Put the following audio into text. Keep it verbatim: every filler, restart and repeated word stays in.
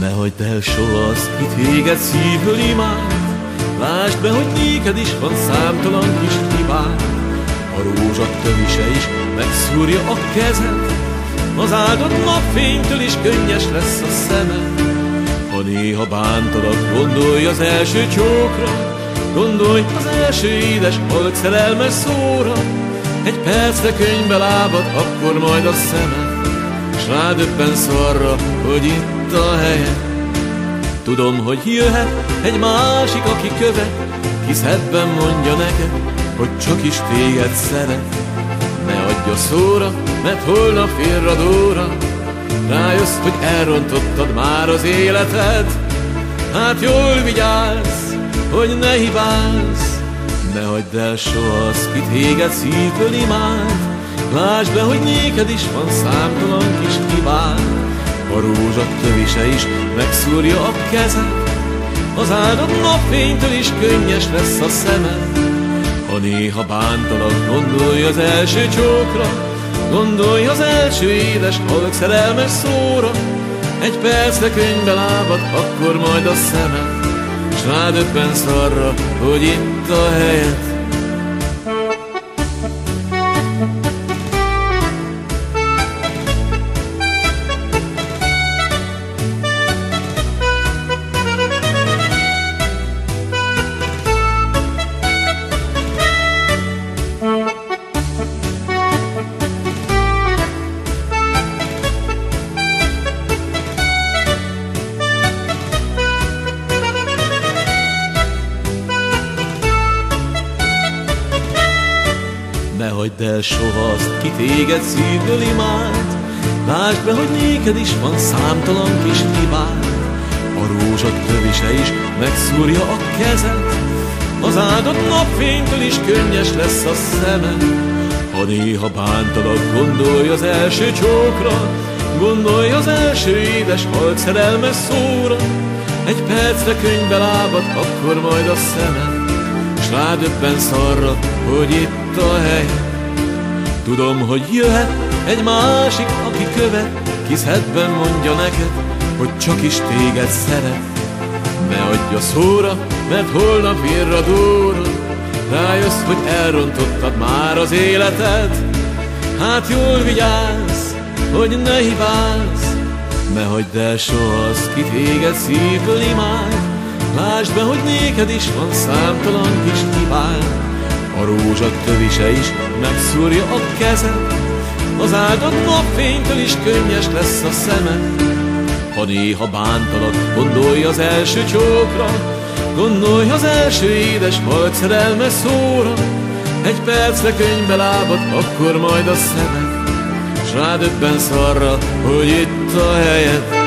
Ne hagyd el soha azt, ki téged szívből imád. Lásd be, hogy néked is van számtalan kis hibád. A rózsa tövise is megszúrja a kezed, az áldott napfénytől is könnyes lesz a szemed. Ha néha bántalak, gondolj az első csókra, gondolj az első édes, halk szerelmes szóra. Egy percre könyvbe lábad, akkor majd a szemed, s rádöbbensz arra, hogy itt a helye. Tudom, hogy jöhet egy másik, aki követ, ki szebben mondja neked, hogy csak is téged szeret. Ne adj a szóra, mert holnap félradóra rájössz, hogy elrontottad már az életed. Hát jól vigyázz, hogy ne hibázz, ne hagyd el soha azt, ki téged szívből imád. Lásd be, hogy néked is van számtalan kis hibád. A rózsa tövise is megszúrja a kezed, az áldott napfénytől is könnyes lesz a szemed. Ha néha bántalak, gondolj az első csókra, gondolj az első édes, halk szerelmes szóra. Egy percre könyvbe lábad, akkor majd a szemed, s rádöbbensz arra, hogy itt a helyed. Ne hagyd el soha azt, ki téged szívből imád. Lásd be, hogy néked is van számtalan kis hibád. A rózsa tövise is megszúrja a kezed, az áldott napfénytől is könnyes lesz a szemed. Ha néha bántalak, gondolj az első csókra, gondolj az első édes, halk szerelmes szóra. Egy percre könyvbe lábad, akkor majd a szemed, s rádöbbensz arra, hogy itt a hely. Tudom, hogy jöhet egy másik, aki követ, ki szebben mondja neked, hogy csak is téged szeret. Ne adj a szóra, mert holnap irradóra rájössz, hogy elrontottad már az életed. Hát jól vigyázz, hogy ne hibázz, ne hagyd el soha azt, ki téged szívből imád. Lásd be, hogy néked is van számtalan kis hibád. A rózsa tövise is megszúrja a kezed, az áldott napfénytől is könnyes lesz a szemed. Ha néha bántalak, gondolj az első csókra, gondolj az első édes, halk szerelmes szóra. Egy percre könyvbe lábad, akkor majd a szemed, s rádöbbensz arra, hogy itt a helyed.